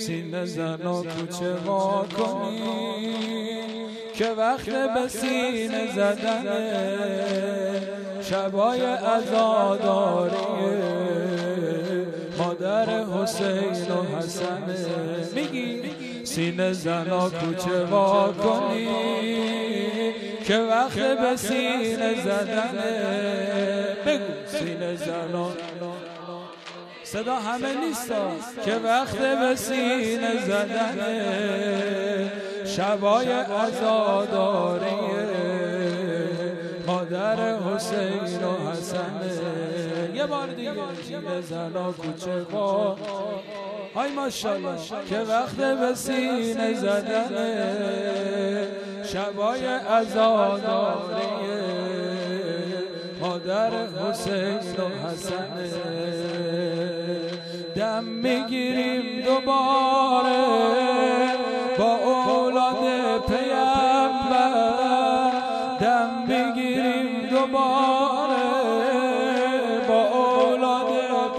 سینه زن و کوچه وا کنی که وقت به سینه زدن شبای عزاداری مادر حسین و حسن. میگی سینه زن و کوچه وا کنی که وقت به سینه زدن. بگو سینه زن و صدا همه نیستا که وقت به سینه زدن شبای عزاداری مادر حسین و حسن. یه بار دیگه سینه زن و کوچه وا های ماشاءالله که وقت به سینه زدن شبای عزاداری مادر حسین و حسن. دم میگیریم دوباره با اولاد پیامبر، دم میگیریم دوباره با اولاد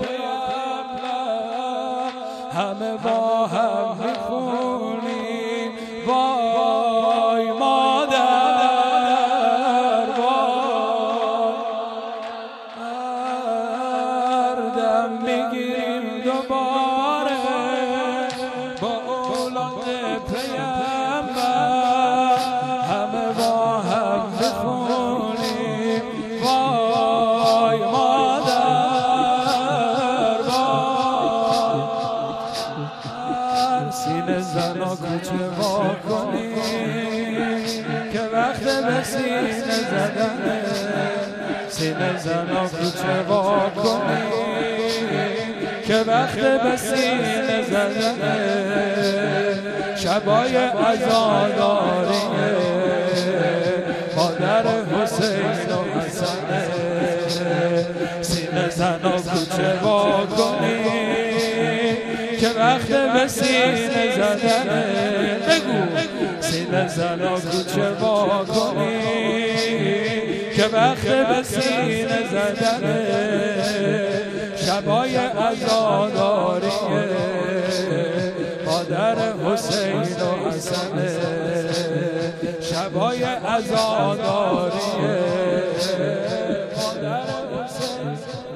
پیامبر، همه با هم میخونیم وای مادر وای. دم میگیریم دوباره با اولاد پیامبر، همه با هم میخونیم وای مادر وای. سینه زن و کوچه وا کنی که وقت به سینه زدن، سینه زن و کوچه وا کنی که وقت به سینه زدن شبای عزاداری مادر حسین و حسن. سینه زن و کوچه وا کنی که وقت به سینه زدن. بگو سینه زن و کوچه وا کنی که وقت به سینه زدن شبای عزاداری مادر حسین و حسن. شبای عزاداری مادر حسین.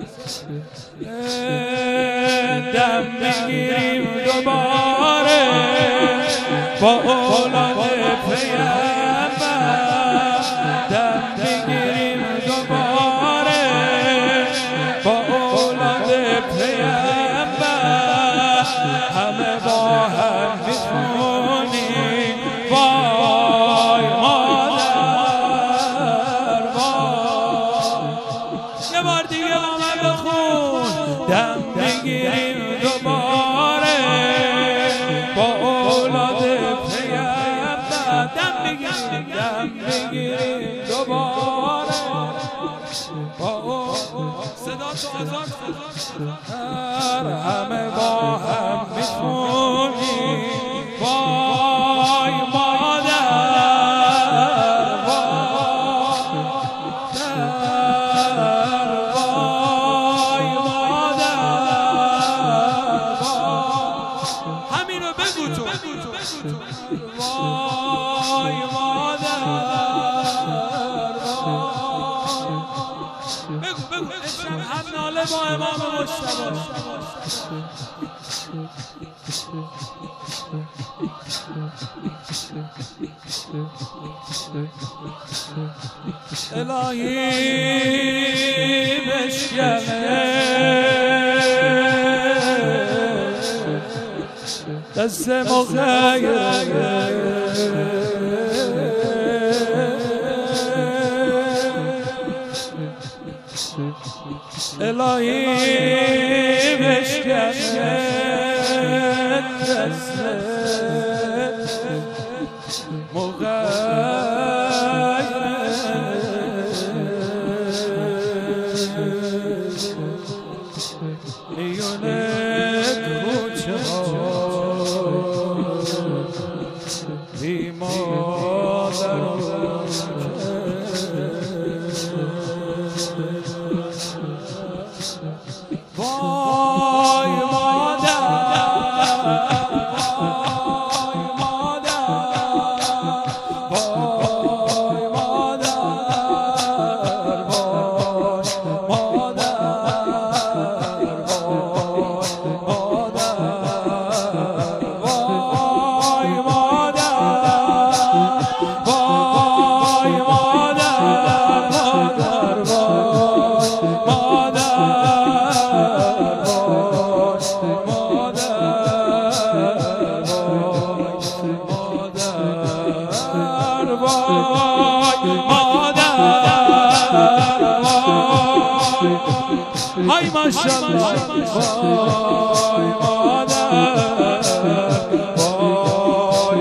دم میگیریم دوباره با اولاد پیامبر، دم میگیریم دوباره با اولاد پیامبر، همه با هم میخونیم وای مادر وای. یه بار دیگه با من بخون. دم میگیریم دوباره با اولاد پیامبر، دم میگیریم دوباره با صدا تو آزاد همه با هم میخونیم وای مادر وای مادر. همینو بگو تو وای مادر بگو هم ناله با امام مجتبی. الهی بشکنه دست مغیره الهی بشکنه دست وای مادر های ماشاءالله وای مادر وای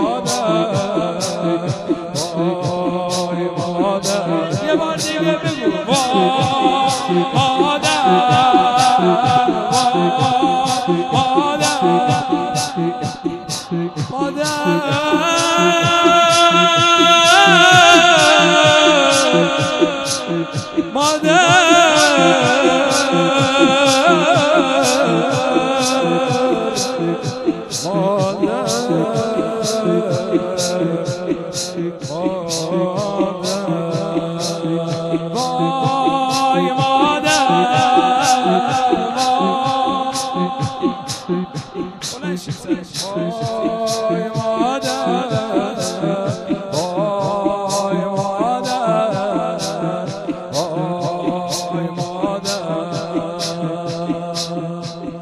مادر یه بار دیگه بگو وای مادر مادر